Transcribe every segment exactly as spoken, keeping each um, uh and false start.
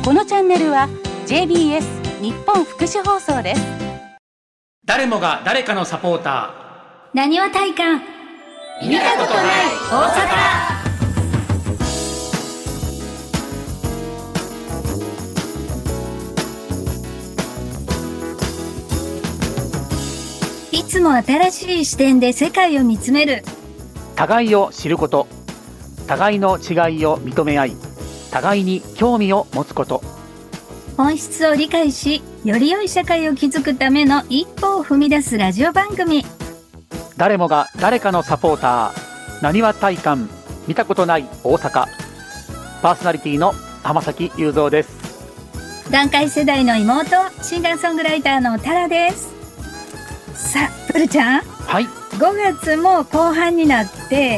このチャンネルは ジェイビーエス 日本福祉放送です。 誰もが誰かのサポーター、なにわ体感、 見たことない大阪。 いつも新しい視点で世界を見つめる。 互いを知ること、互いの違いを認め合い、互いに興味を持つこと。 本質を理解し、より良い社会を築くための一歩を踏み出すラジオ番組。 誰もが誰かのサポーター、なにわ体感、見たことない大阪。パーソナリティの浜崎雄三です。 団塊世代の妹、シンガーソングライターのタラです。さあ、プルちゃん、 はい、 ごがつも後半になって、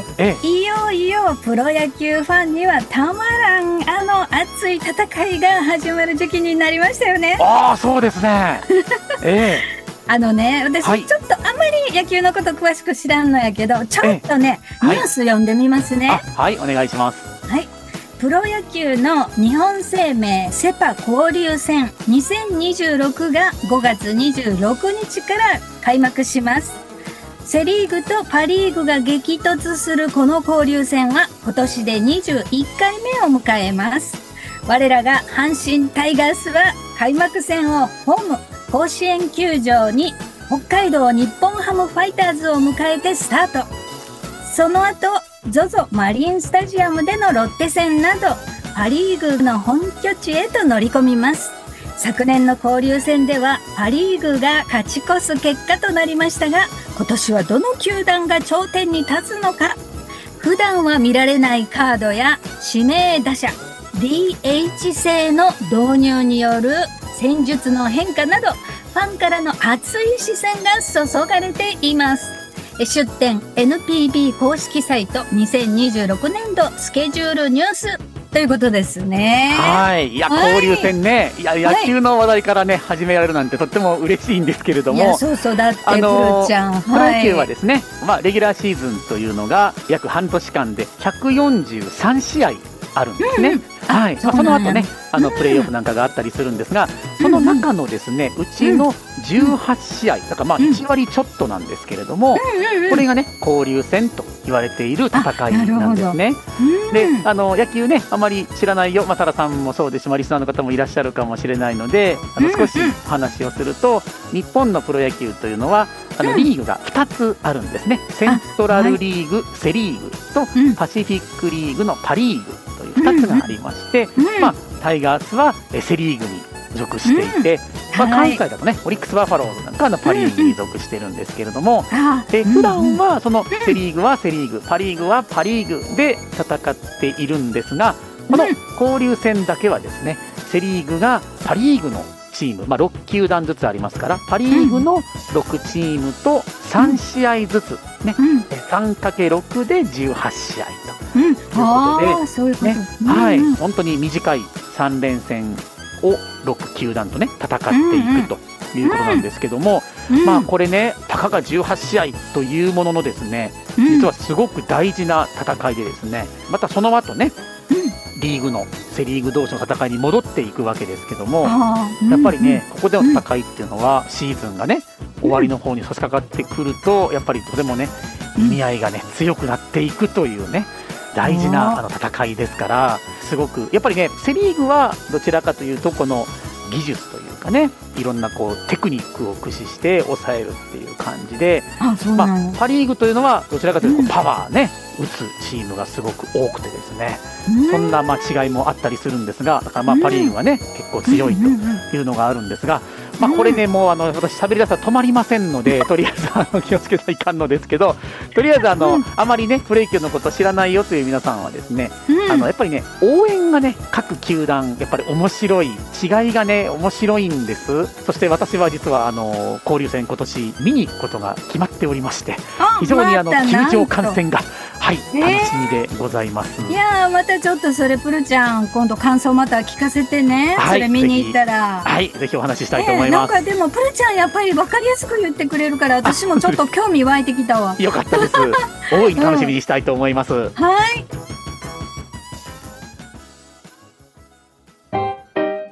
ええ、 いよいよプロ野球ファンにはたまらんあの熱い戦いが始まる時期になりましたよね。 ああ、そうですね。ええ、 あのね、私、はい、ちょっとあまり野球のこと詳しく知らんのやけど、ちょっとね、ニュース読んでみますね。 はい、はい、お願いします。 はい。プロ野球の日本生命セパ交流戦にせんにじゅうろくがごがつにじゅうろくにちから開幕します。セリーグとパリーグが激突するこの交流戦は今年でにじゅういっかいめを迎えます。我らが阪神タイガースは開幕戦をホーム甲子園球場に北海道日本ハムファイターズを迎えてスタート。その後 ゾゾ マリンスタジアムでのロッテ戦などパリーグの本拠地へと乗り込みます。昨年の交流戦ではパリーグが勝ち越す結果となりましたが、今年はどの球団が頂点に立つのか。普段は見られないカードや指名打者 ディーエイチ 制の導入による戦術の変化など、ファンからの熱い視線が注がれています。出展 エヌピービー 公式サイトにせんにじゅうろくねんどスケジュールニュースということですね。 はい、いや、 はい、 交流戦ね、いや、野球の話題からね、はい、始められるなんてとっても嬉しいんですけれども、 いや、そうそう、だってプルちゃん、 プロ野球はですね、まあ、レギュラーシーズンというのが約半年間でひゃくよんじゅうさんしあいあるんですね。うんうん、はい、まあ、その後ね、あのプレーオフなんかがあったりするんですが、その中のですね、うちのじゅうはちしあい、だからまあいちわりちょっとなんですけれども、これがね、交流戦と言われている戦いなんですね。で、あの野球ね、あまり知らないよ、まあ、タラさんもそうですし、リスナーの方もいらっしゃるかもしれないので、あの少しお話をすると、日本のプロ野球というのはあのリーグがふたつあるんですね。セントラルリーグ、セリーグとパシフィックリーグのパリーグというふたつがありまして、まあ、タイガースはセリーグに属していて、まあ、関西だとね、オリックスバファローズなんかのパリーグに属してるんですけれども、え普段はそのセリーグはセリーグ、パリーグはパリーグで戦っているんですが、この交流戦だけはですね、セリーグがパリーグのチーム、まあ、ろくきゅうだんずつありますから、パリーグのろくチームとさんしあいずつ、ね、うん、さんかけるろく でじゅうはちしあいということで、ね、はい、本当に短いさんれんせんをろくきゅうだんとね、戦っていくということなんですけども、うんうん、まあこれね、たかがじゅうはちしあいというもののですね、実はすごく大事な戦いでですね、またその後ね、リーグのセリーグ同士の戦いに戻っていくわけですけども、やっぱりね、ここでの戦いっていうのはシーズンがね、終わりの方に差し掛かってくると、やっぱりとてもね、意味合いがね、強くなっていくというね、大事なあの戦いですから、すごくやっぱりね、セリーグはどちらかというとこの技術というかね、いろんなこうテクニックを駆使して抑えるっていう感じで、あ、まあ、パリーグというのはどちらかというとパワーね、打つチームがすごく多くてですね、そんな間違いもあったりするんですが、だからまあパリーグはね、結構強いというのがあるんですが、まあ、これね、もうあの私喋り出したら止まりませんので、とりあえずあの気をつけないかんのですけど、とりあえずあの、うん、あまりねプロ野球のことを知らないよという皆さんはですね、うん、あのやっぱりね、応援がね、各球団やっぱり面白い、違いがね面白いんです。そして私は実はあの交流戦今年見に行くことが決まっておりまして、非常にあの球場観戦がはい、楽しみでございます。 いやー、またちょっとそれプルちゃん、今度感想また聞かせてね、はい、それ見に行ったら、 はい、ぜひお話ししたいと思います。 えー、なんかでもプルちゃんやっぱり分かりやすく言ってくれるから、私もちょっと興味湧いてきたわ。 よかったです大いに楽しみにしたいと思います、うん、 はい。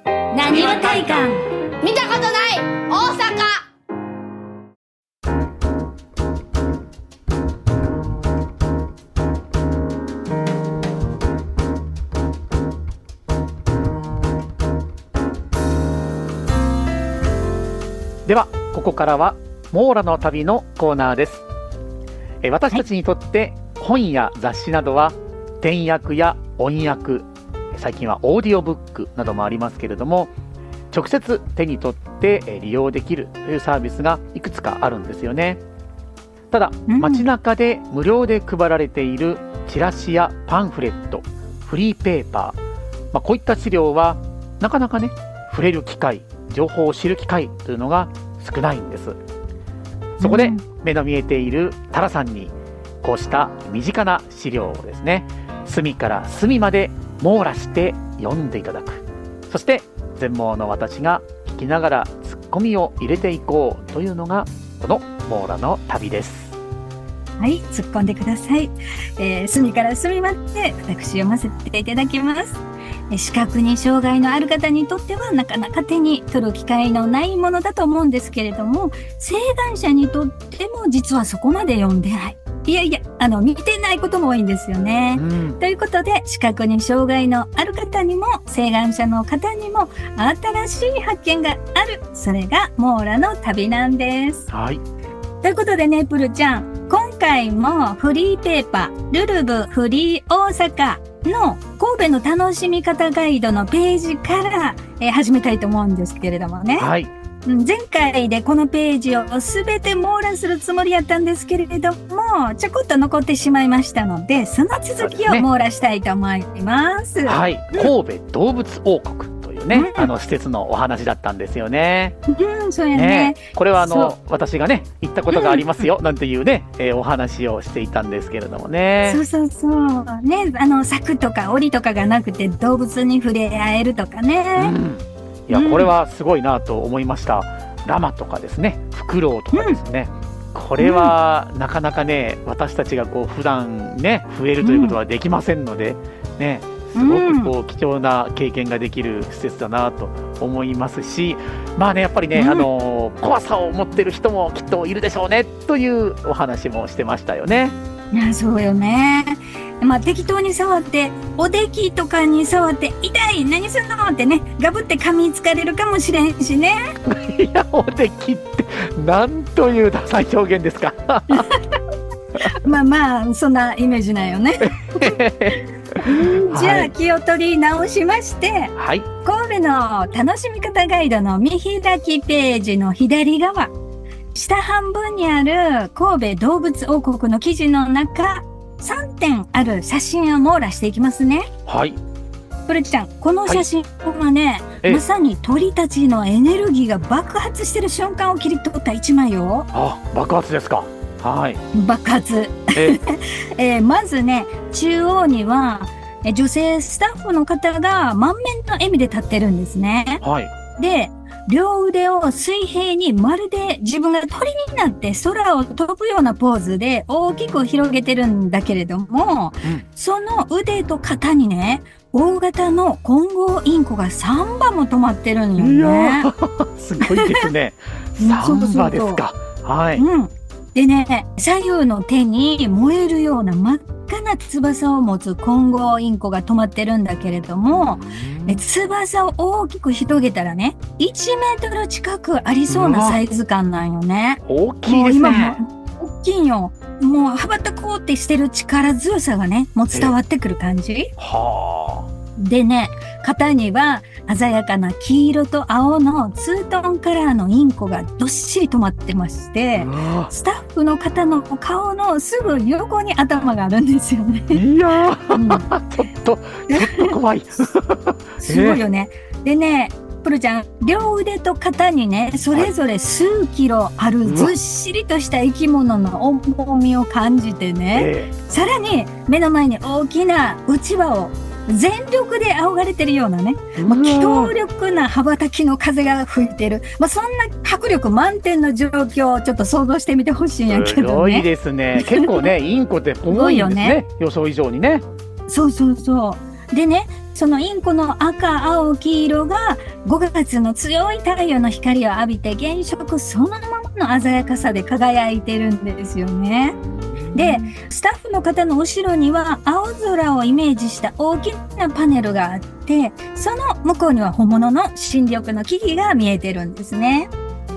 ではここからはモーラの旅のコーナーです。え私たちにとって本や雑誌などは点訳や音訳、最近はオーディオブックなどもありますけれども、直接手に取って利用できるというサービスがいくつかあるんですよね。ただ、うん、街中で無料で配られているチラシやパンフレット、フリーペーパー、まあ、こういった資料はなかなかね触れる機会、情報を知る機会というのが少ないんです。そこで目の見えているタラさんにこうした身近な資料をですね、隅から隅まで網羅して読んでいただく。そして全盲の私が聞きながらツッコミを入れていこうというのがこの網羅の旅です。 はい、突っ込んでください。えー、隅から隅まで私読ませていただきます。視覚に障害のある方にとってはなかなか手に取る機会のないものだと思うんですけれども、晴眼者にとっても実はそこまで読んでない。いやいや、あの見てないことも多いんですよね。うん、ということで、視覚に障害のある方にも晴眼者の方にも新しい発見がある。それが網羅の旅なんです。 はい。 ということでね、プルちゃん、今回もフリーペーパールルブフリー大阪の神戸の楽しみ方ガイドのページから、えー、始めたいと思うんですけれどもね。 はい。 前回でこのページをすべて網羅するつもりやったんですけれども、ちょこっと残ってしまいましたので、その続きを網羅したいと思います。 はい。神戸動物王国というね、うん、あの施設のお話だったんですよね。 うん、そうやね。ね、 これはあの私がね行ったことがありますよ、うん、なんていうね、えー、お話をしていたんですけれどもね。 そうそうそうね、あの柵とか檻とかがなくて動物に触れ合えるとかね。うん、 いや、これはすごいなと思いました。ラマとかですね、フクロウとかですね、うん、これはなかなかね私たちがこう普段ね触れるということはできませんので、うん、ね、すごくこう貴重な経験ができる施設だなと思いますし、まあねやっぱりね、うん、あの怖さを持ってる人もきっといるでしょうねというお話もしてましたよね。 いや、そうよね。まあ適当に触っておできとかに触って痛い何すんのってねガブって噛みつかれるかもしれんしね。 いや、おできってなんというダサい表現ですか。 まあまあそんなイメージないよね。じゃあ、はい、気を取り直しまして、はい、神戸の楽しみ方ガイドの見開きページの左側下半分にある神戸動物王国の記事の中さんてんある写真を網羅していきますね。 はい。 プルちゃん、この写真はね、はい、まさに鳥たちのエネルギーが爆発してる瞬間を切り取った一枚よ。 あ、爆発ですか。はい。 爆発。ええー、まずね、中央には女性スタッフの方が満面の笑みで立ってるんですね。はい。で、両腕を水平にまるで自分が鳥になって空を飛ぶようなポーズで大きく広げてるんだけれども、うん、その腕と肩にね、大型の混合インコがさんばも止まってるんよね。いやすごいですね。さんばですか。はい。うん。 でね、左右の手に燃えるような真っ赤な翼を持つ混合インコが止まってるんだけれども、え翼を大きく広げたらね、いちメートル近くありそうなサイズ感なんよね。 大きいですね。 大きいよ。もう羽ばたこうってしてる力強さがね、もう伝わってくる感じ。はあ。でね、肩には鮮やかな黄色と青のツートンカラーのインコがどっしり止まってまして、スタッフの方の顔のすぐ横に頭があるんですよね。 いやー、うん、ちょっとちょっと怖い。 すごいよね。でね、プルちゃん、両腕と肩にね、それぞれ数キロあるずっしりとした生き物の重みを感じてね、えー、さらに目の前に大きなうちわを全力で仰がれてるようなね、まあ、強力な羽ばたきの風が吹いてる、まあ、そんな迫力満点の状況をちょっと想像してみてほしいんやけどね。 すごいですね。結構ね、インコって重いんですね。ね、予想以上にね。 そうそうそう。でね、そのインコの赤、青、黄色がごがつの強い太陽の光を浴びて原色そのままの鮮やかさで輝いてるんですよね。で、スタッフの方の後ろには青空をイメージした大きなパネルがあって、その向こうには本物の新緑の木々が見えてるんですね。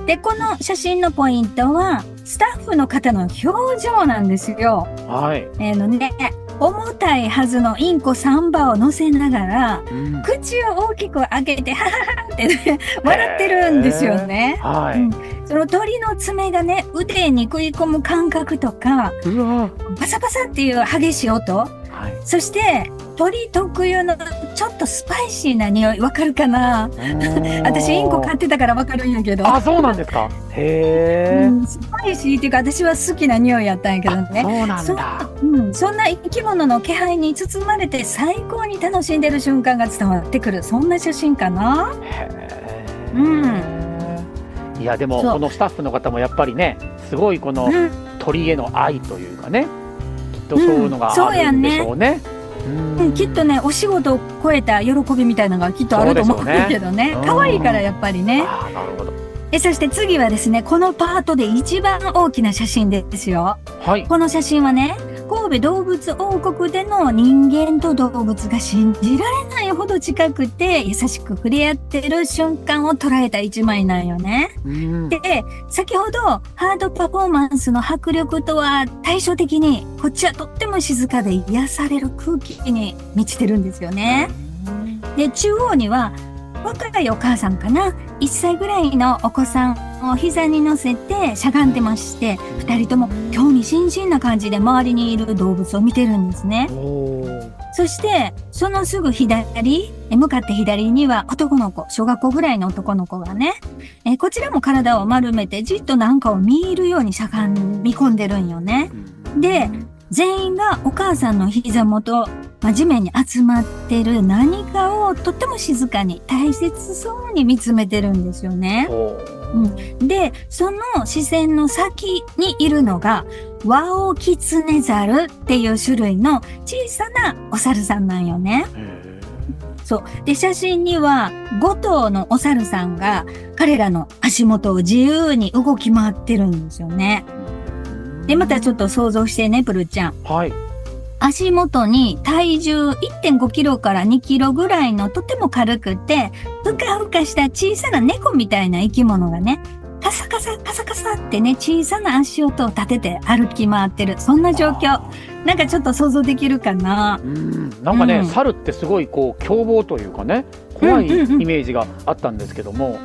で、この写真のポイントは、スタッフの方の表情なんですよ。 はい。 えーのね、重たいはずのインコさんばを乗せながら、 うん、 口を大きく開けて、はははってね、笑ってるんですよね。 はい、 うん。その鳥の爪がね、腕に食い込む感覚とか、 うわパサパサっていう激しい音、はい、そして鳥特有のちょっとスパイシーな匂い、わかるかな？私インコ飼ってたからわかるんやけど。 あ、そうなんですか。へー、 うん、スパイシーっていうか私は好きな匂いやったんやけどね。 そうなんだ。 そ、うん、そんな生き物の気配に包まれて最高に楽しんでる瞬間が伝わってくる、そんな写真かな。 へー、 うん、 いやでもこのスタッフの方もやっぱりね、すごいこの鳥への愛というかね、きっとそういうのがあるんでしょうね。 うん、きっとね、お仕事を超えた喜びみたいなのがきっとあると思うんだけどね。可愛いからやっぱりね。 あ、なるほど。 え、そして次はですね、このパートで一番大きな写真ですよ。 はい。 この写真はね、神戸動物王国での人間と動物が信じられないほど近くて優しく触れ合ってる瞬間を捉えた一枚なんよね。うん、で、先ほどハードパフォーマンスの迫力とは対照的に、こっちはとっても静かで癒される空気に満ちてるんですよね。で、中央には若いお母さんかな、いっさいぐらいのお子さんを膝に乗せてしゃがんでまして、二人とも興味津々な感じで周りにいる動物を見てるんですね。そしてそのすぐ左、向かって左には男の子、小学校ぐらいの男の子がね、えこちらも体を丸めてじっと何かを見るようにしゃがみ込んでるんよね。で、全員がお母さんの膝元、まあ、地面に集まってる何かをとっても静かに大切そうに見つめてるんですよね。うん、で、その視線の先にいるのがワオキツネザルっていう種類の小さなお猿さんなんよね。そう。で、写真にはご頭のお猿さんが彼らの足元を自由に動き回ってるんですよね。で、またちょっと想像してね、プルちゃん。 はい。 足元に体重 いってんごキロからにキロぐらいのとても軽くて、ふかふかした小さな猫みたいな生き物がね、カサカサカサカサってね、小さな足音を立てて歩き回ってる。そんな状況。なんかちょっと想像できるかな。 うん、なんかね、うん、猿ってすごいこう凶暴というかね、怖いイメージがあったんですけども、うんうんうん、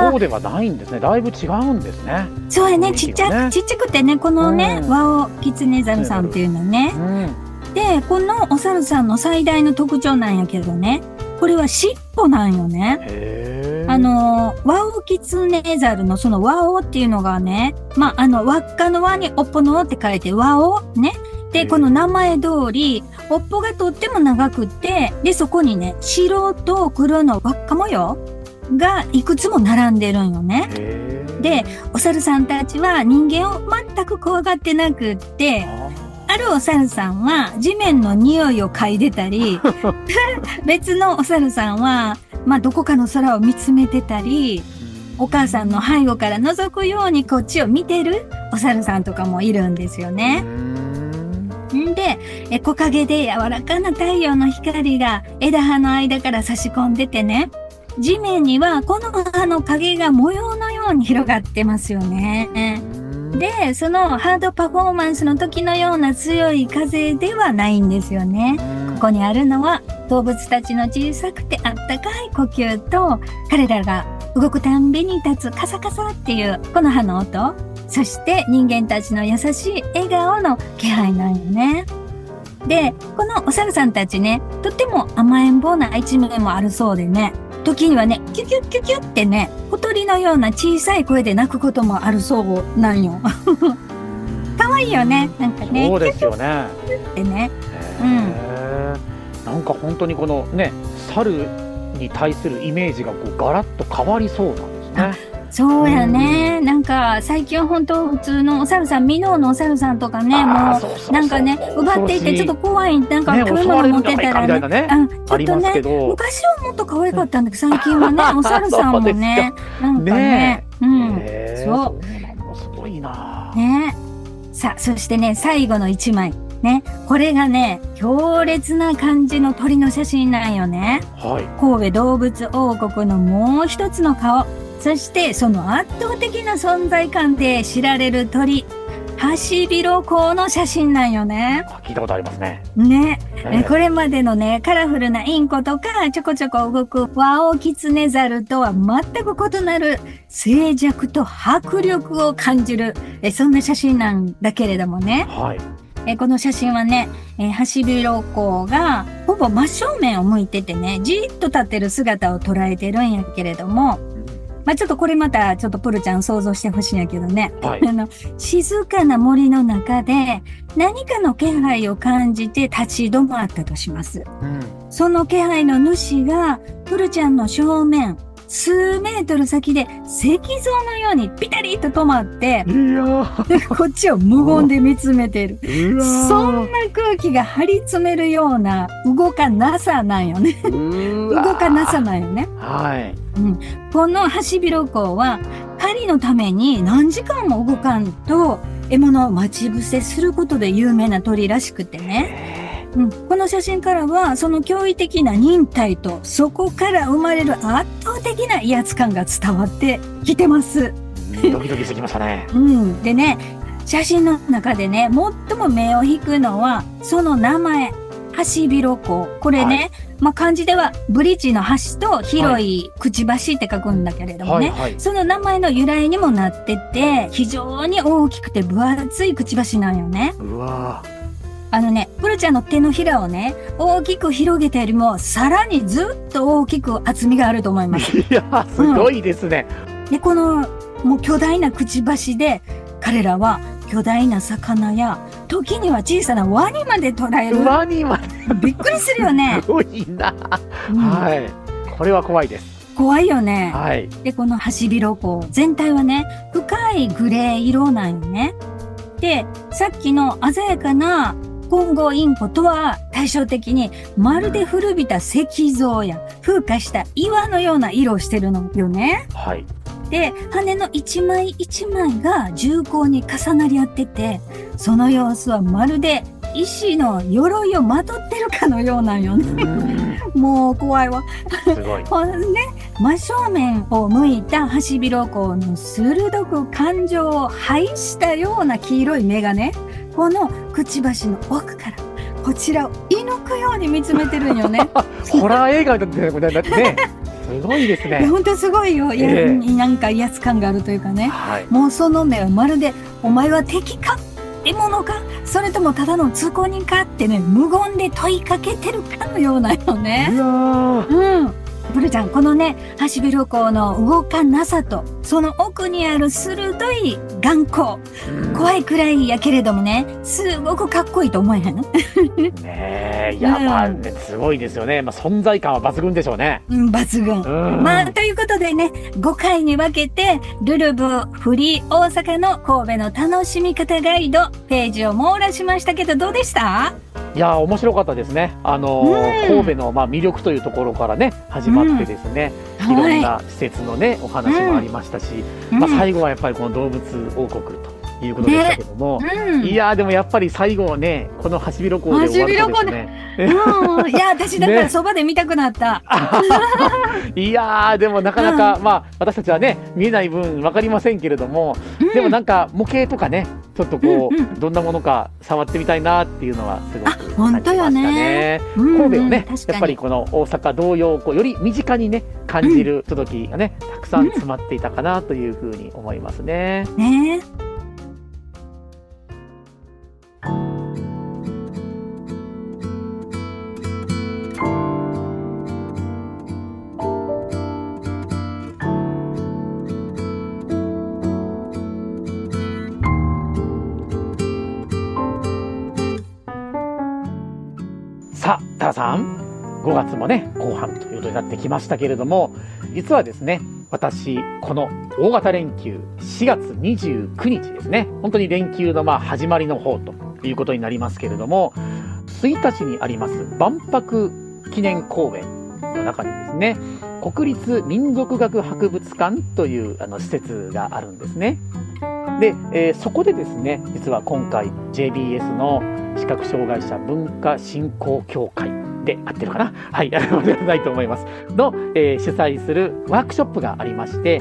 そうではないんですね。だいぶ違うんですね。 そうやね、ちっちゃく、ちっちゃくてね、このね、うん、ワオキツネザルさんっていうのね。うん、で、このお猿さんの最大の特徴なんやけどね、これは尻尾なんよね。 へー。 あの、ワオキツネザルのそのワオっていうのがね、まあ、あの、輪っかの輪におっぽのって書いてワオね。で、この名前通り、おっぽがとっても長くて、で、そこにね、白と黒の輪っか模様がいくつも並んでるんよね。で、お猿さんたちは人間を全く怖がってなくって、あるお猿さんは地面の匂いを嗅いでたり、別のお猿さんは、まあ、どこかの空を見つめてたり、お母さんの背後から覗くようにこっちを見てるお猿さんとかもいるんですよね。んで、え木陰で柔らかな太陽の光が枝葉の間から差し込んでてね、地面にはこの葉の影が模様のように広がってますよね。で、そのハードパフォーマンスの時のような強い風ではないんですよね。ここにあるのは動物たちの小さくてあったかい呼吸と、彼らが動くたんびに立つカサカサっていうこの葉の音、そして人間たちの優しい笑顔の気配なんよね。で、このお猿さんたちね、とっても甘えん坊な一面もあるそうでね、時にはね、キュキュッキュキュってね、小鳥のような小さい声で鳴くこともあるそうなんよ。かわいいよね、なんかね。 そうですよね。 キュキュッってね。 うん。なんか本当にこのね、猿に対するイメージがこうガラッと変わりそうなんですね。 そうやね、うん、なんか最近本当普通のお猿さん、ミノーのお猿さんとかね、もうなんかね奪っていってちょっと怖い、なんか食べ物持ってたらね、ねうん、ちょっとね昔はもっと可愛かったんだけど最近はねお猿さんもねなんかね、うん、そうすごいなね。さあそしてね最後の一枚ね、これがね強烈な感じの鳥の写真なんよね。 はい、 神戸動物王国のもう一つの顔、 そしてその圧倒的な存在感で知られる鳥、ハシビロコウの写真なんよね。 聞いたことありますね。 ね、 ええこれまでのね、カラフルなインコとか、ちょこちょこ動くワオキツネザルとは全く異なる静寂と迫力を感じる、えそんな写真なんだけれどもね。 はい。 えこの写真はね、えハシビロコウがほぼ真正面を向いててね、じーっと立ってる姿を捉えてるんやけれども、まあ、ちょっとこれまたちょっとプルちゃん想像してほしいんやけどね、 はいあの静かな森の中で何かの気配を感じて立ち止まったとします。 うんその気配の主がプルちゃんの正面数メートル先で石像のようにピタリと止まっていやーこっちを無言で見つめてる。 うわーそんな空気が張り詰めるような動かなさなんよね。 うわー動かなさなんよね。 はいこのハシビロコウは狩りのために何時間も動かんと獲物を待ち伏せすることで有名な鳥らしくてね、うん、この写真からはその驚異的な忍耐とそこから生まれる圧倒的な威圧感が伝わってきてます。 うんドキドキしてきましたね。 うん、でね、写真の中でね最も目を引くのはその名前、ハシビロコウ。これね、 はいまあ、漢字ではブリッジの端と広いくちばしって書くんだけれどもね、 はいはいその名前の由来にもなってて非常に大きくて分厚いくちばしなんよね。 うわあのね、プルちゃんの手のひらをね大きく広げたよりもさらにずっと大きく厚みがあると思います。 ーいやーすごいですね。 でこのもう巨大なくちばしで彼らは巨大な魚や時には小さなワニまで捕らえる。 ワニまでびっくりするよね。 すごいな、 うんはいこれは怖いです。 怖いよね。 はいでこのハシビロコウ全体はね深いグレー色なんよね。でさっきの鮮やかなコンゴインコとは対照的にまるで古びた石像や風化した岩のような色をしてるのよね。 はいで羽の一枚一枚が重厚に重なり合っててその様子はまるで石の鎧をまとってるかのようなんようね。 んもう怖いわ。 すごいほんで真正面を向いたハシビロコウの鋭く感情を排したような黄色い目がねこのくちばしの奥からこちらを射抜くように見つめてるんよね。 ホラー映画だってねこれだってねすごいですいやね。 本当すごいよ。いや、 ええなんか威圧感があるというかね。 はいもうその目はまるでお前は敵か獲物かそれともただの通行人かってね無言で問いかけてるかのようなよね。 うわーうん。ブルちゃんこのねハシビロコウの動かなさとその奥にある鋭い眼光怖いくらいやけれどもねすごくかっこいいと思えへん？ ねえいや、 うんまあねすごいですよね。まあ存在感は抜群でしょうね。 うん抜群。 うんまあということでねごかいに分けてルルブフリー大阪の神戸の楽しみ方ガイドページを網羅しましたけどどうでした？ いや面白かったですね。あのーうん神戸のまあ魅力というところからね始まってですね、 うんいろんな施設のねお話もありましたし、 うんまあ最後はやっぱりこの動物王国ということでしたけども、 うんいやーでもやっぱり最後はねこのハシビロコウで終わるとですね。 うん、いや私だからねそばで見たくなった。 いやーでもなかなか、まあ私たちはね見えない分わかりませんけれども、 うんでもなんか模型とかねちょっとこう、 うんうんどんなものか触ってみたいなっていうのはすごくあ本当よね感じましたね。 うん神戸をね、 確かにやっぱりこの大阪同様こうより身近にね感じる届きがね、たくさん詰まっていたかなというふうに思いますね。 ねさあタラさんごがつもね後半ということになってきましたけれども、実はですね私この大型連休しがつにじゅうくにちですね本当に連休のまあ始まりの方ということになりますけれども、ついたちにあります万博記念公園の中にですね国立民族学博物館というあの施設があるんですね。で、えーそこでですね実は今回 ジェイビーエス の視覚障害者文化振興協会で合ってるかなはい、間違いないと思いますの、えー主催するワークショップがありまして、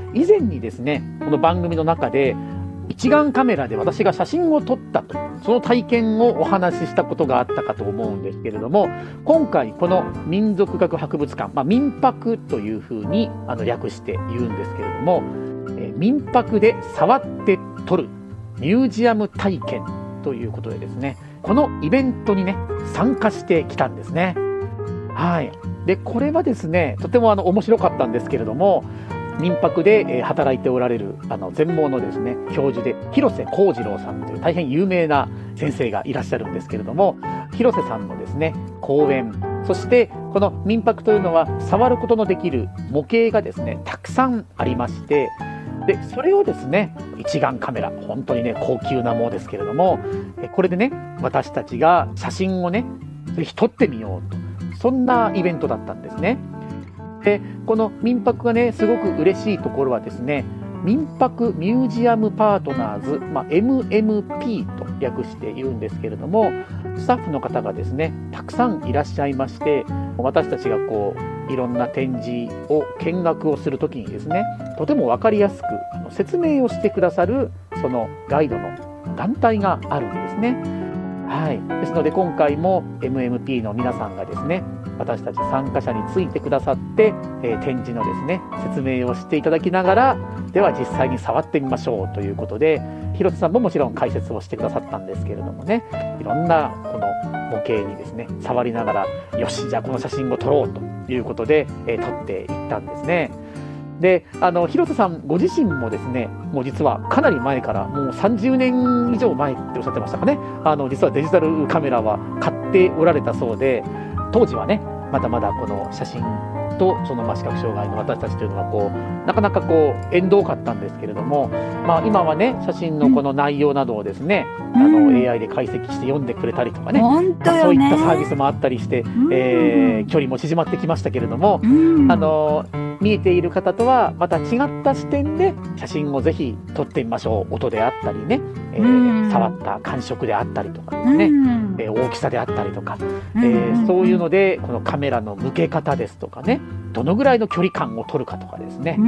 以前にですねこの番組の中で一眼カメラで私が写真を撮ったとその体験をお話ししたことがあったかと思うんですけれども、今回この民族学博物館、まあ、民泊というふうにあの略して言うんですけれども、えー、民泊で触って撮るミュージアム体験ということでですね、このイベントにね参加してきたんですね。はい。でこれはですねとてもあの面白かったんですけれども、民泊で働いておられるあの全盲のですね教授で広瀬幸次郎さんという大変有名な先生がいらっしゃるんですけれども、広瀬さんのですね講演、そしてこの民泊というのは触ることのできる模型がですねたくさんありまして、でそれをですね一眼カメラ、本当にね高級なものですけれども、これでね私たちが写真をねぜひ撮ってみようと、そんなイベントだったんですね。でこの民泊がねすごく嬉しいところはですね、民泊ミュージアムパートナーズ、まあ、エムエムピー と略して言うんですけれども、スタッフの方がですねたくさんいらっしゃいまして、私たちがこういろんな展示を見学をするときにですねとても分かりやすくあの説明をしてくださるそのガイドの団体があるんですね。はい、ですので今回も エムエムピー の皆さんがですね私たち参加者についてくださって、えー、展示のですね説明をしていただきながら、では実際に触ってみましょうということで、広瀬さんももちろん解説をしてくださったんですけれどもね、いろんなこの模型にですね触りながら、よしじゃあこの写真を撮ろうということで、えー、撮っていったんですね。であの広瀬さんご自身もですねもう実はかなり前から、もうさんじゅうねん以上前っておっしゃってましたかね、あの実はデジタルカメラは買っておられたそうで、当時はねまだまだこの写真とそのまあ視覚障害の私たちというのはこうなかなかこう縁遠かったんですけれども、まあ、今はね写真のこの内容などをですね、うん、あの エーアイ で解析して読んでくれたりとかね、 本当よね、 そういったサービスもあったりして、うんえー、距離も縮まってきましたけれども、うん、あの見えている方とはまた違った視点で写真をぜひ撮ってみましょう。音であったりね、えーうん、触った感触であったりとかですね、うんえー、大きさであったりとか、うんえー、そういうのでこのカメラの向け方ですとかね、どのぐらいの距離感を取るかとかですね、うん、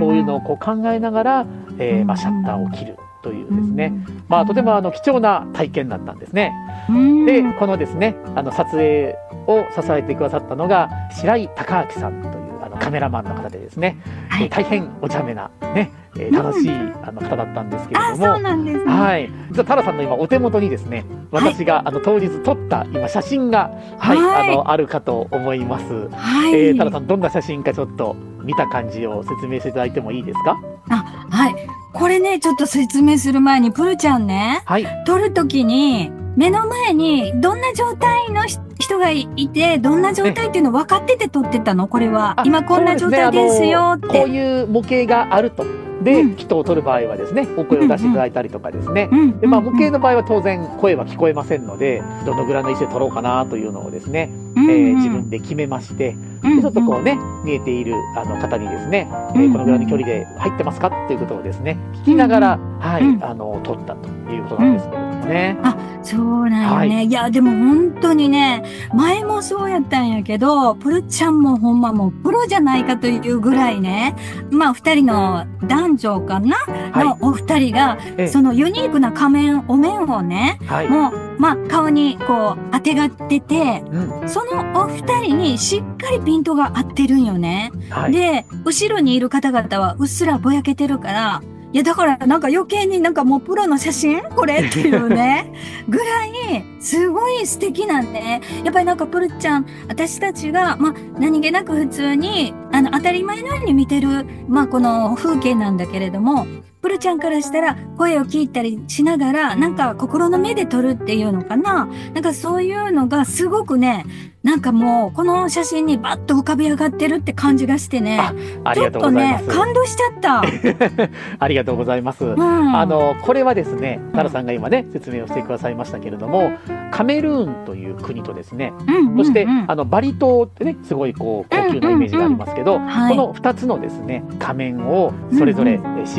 そういうのをこう考えながら、えーまあ、シャッターを切るというですね、まあ、とてもあの貴重な体験だったんですね。でこのですねあの撮影を支えてくださったのが白井孝明さんというあのカメラマンの方でですね、はい、えー、大変お茶目なね、えー、楽しい、うん、あの方だったんですけれども、 あ、そうなんですね。 はい、実はタラさんの今お手元にですね私が、はい、あの当日撮った今写真が、はいはい、あのあるかと思います。はい、えー、タラさんどんな写真かちょっと見た感じを説明していただいてもいいですか？ あ、はい、これねちょっと説明する前にプルちゃんね、はい、撮るときに目の前にどんな状態の人がいてどんな状態っていうの分かってて撮ってたの？これは今こんな状態ですよって、 こういう模型があると。で、うん、人を撮る場合はですねお声を出していただいたりとかですね、うんうん、でまあ、模型の場合は当然声は聞こえませんので、どのぐらいの位置で撮ろうかなというのをですね、うんうんえー、自分で決めまして、うんうん、でちょっとこうね見えているあの方にですね、えー、このぐらいの距離で入ってますかっていうことをですね聞きながら、うんうん、はい、うん、あの撮ったということなんですけれどもね、うん、 あ、そうなんよね、はい、いやでも本当にね前もそうやったんやけど、プルちゃんもほんまもうプロじゃないかというぐらいね、まあ二人の男女かな、はい、のお二人が、そのユニークな仮面お面をね、はい、もうまあ顔にこう当てがってて、うん、そのお二人にしっかりピントが合ってるんよね、はい、で後ろにいる方々はうっすらぼやけてるから、いやだからなんか余計になんかもうプロの写真これっていうねぐらいすごい素敵なんで、ね、やっぱりなんかプルちゃん私たちがまあ何気なく普通にあの当たり前のように見てるまあこの風景なんだけれども、プルちゃんからしたら声を聞いたりしながらなんか心の目で撮るっていうのかな、なんかそういうのがすごくねなんかもうこの写真にバッと浮かび上がってるって感じがしてね、 あ, ありがとうございます。 ちょっとね感動しちゃったありがとうございます、うん、あのこれはですねタラさんが今ね説明をしてくださいましたけれども、カメルーンという国とですね、うんうんうん、そしてあのバリ島ってねすごいこう高級なイメージがありますけど、うんうんうん、このふたつのですね仮面をそれぞれ白井カメラマン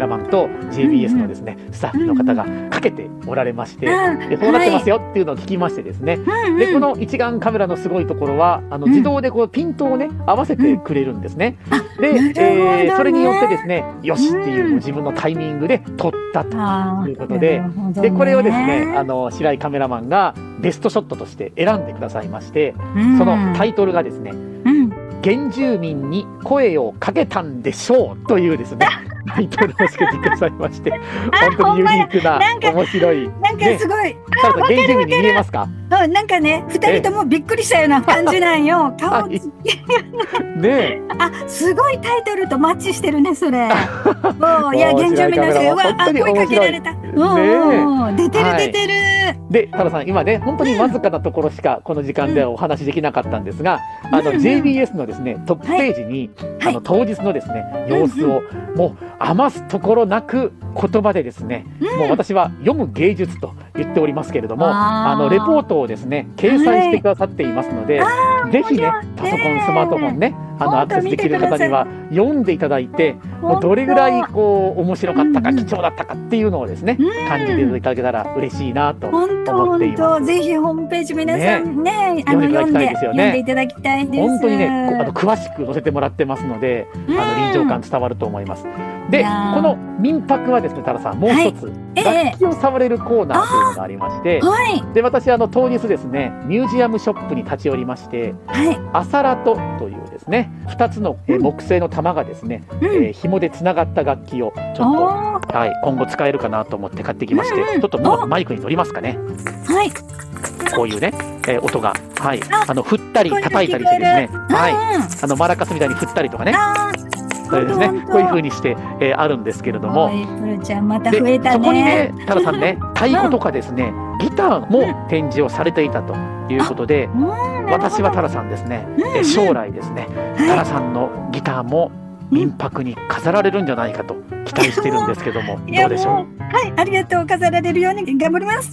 マンと ジェイビーエス のですね、スタッフの方がかけておられまして、でそうなってますよっていうのを聞きましてですね、でこの一眼カメラのすごいところはあの自動でこうピントをね合わせてくれるんですね。で、えー、それによってですね、よしっていう自分のタイミングで撮ったということで、でこれをですね、あの白井カメラマンがベストショットとして選んでくださいまして、そのタイトルがですね、原住民に声をかけたんでしょうというですねタイトルをつけてくださいまして、本当にユニークな面白い、 なんかすごい、 タラさん原住民に見えますか？ うん、なんかね、二人ともびっくりしたような感じなんよ。顔つね、 あ、すごいタイトルとマッチしてるね、それ。もういや、原住民の人が、うわ、あ、声かけられた。うんうん、出てる出てる。 で、タラさん、今ね、本当にわずかなところしかこの時間ではお話できなかったんですが、あの ジェイビーエス のですねトップページに、あの当日のですね様子をもう余すところなく言葉でですね、もう私は読む芸術と言っておりますけれども、あのレポートをですね掲載してくださっていますので、ぜひねパソコンスマートフォンね、あのアクセスできる方には読んでいただいて、もうどれぐらいこう面白かったか貴重だったかっていうのをですね感じていただけたら嬉しいなと思っています。 ぜひホームページ皆さんね、あの読んで読んでいただきたいです。 本当にね、あの詳しく載せてもらってますので、あの臨場感伝わると思います。で、この民泊はですね、タラさん、もう一つ、楽器を触れるコーナーというのがありまして、で私あの当日ですねミュージアムショップに立ち寄りまして、アサラトというですねふたつの木製の玉がですね、えー、紐でつながった楽器をちょっと、はい、今後使えるかなと思って買ってきまして、ちょっともうマイクに乗りますかね。はい、こういうね、えー、音が、はい、あの振ったり叩いたりしてですね、はい、あのマラカスみたいに振ったりとかね、それですね、こういう風にして、えー、あるんですけれども、 ちゃんまた増えたね。 そこにね、タラさんね、太鼓とかですね、ギターも展示をされていたということで、私はタラさんですね、えー、将来ですね、タラさんのギターも民泊に飾られるんじゃないかと期待してるんですけども、どうでしょう？ はい、ありがとう。飾られるように頑張ります。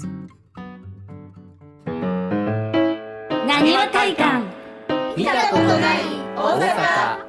なにわ体感見たことない大阪。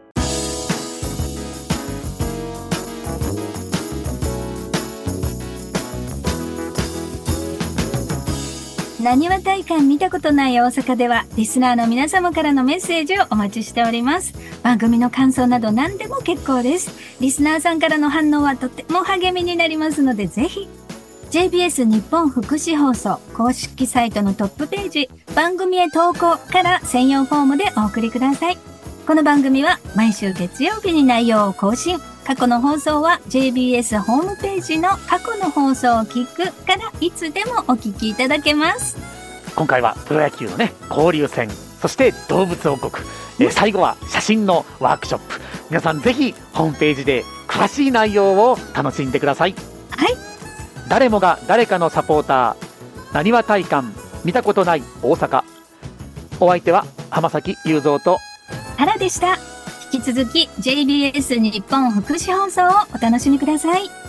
なにわ体感見たことない大阪では、リスナーの皆様からのメッセージをお待ちしております。番組の感想など何でも結構です。リスナーさんからの反応はとても励みになりますので、ぜひ。ジェイビーエス 日本福祉放送公式サイトのトップページ、番組へ投稿から専用フォームでお送りください。この番組は毎週月曜日に内容を更新。過去の放送は ジェイビーエス ホームページの過去の放送を聞くからいつでもお聞きいただけます。 今回はプロ野球のね交流戦、そして動物王国、えー、最後は写真のワークショップ。皆さんぜひホームページで詳しい内容を楽しんでください。 はい。誰もが誰かのサポーター、なにわ体感見たことない大阪。お相手は浜崎雄三と原でした。引き続き ジェイビーエス 日本福祉放送をお楽しみください。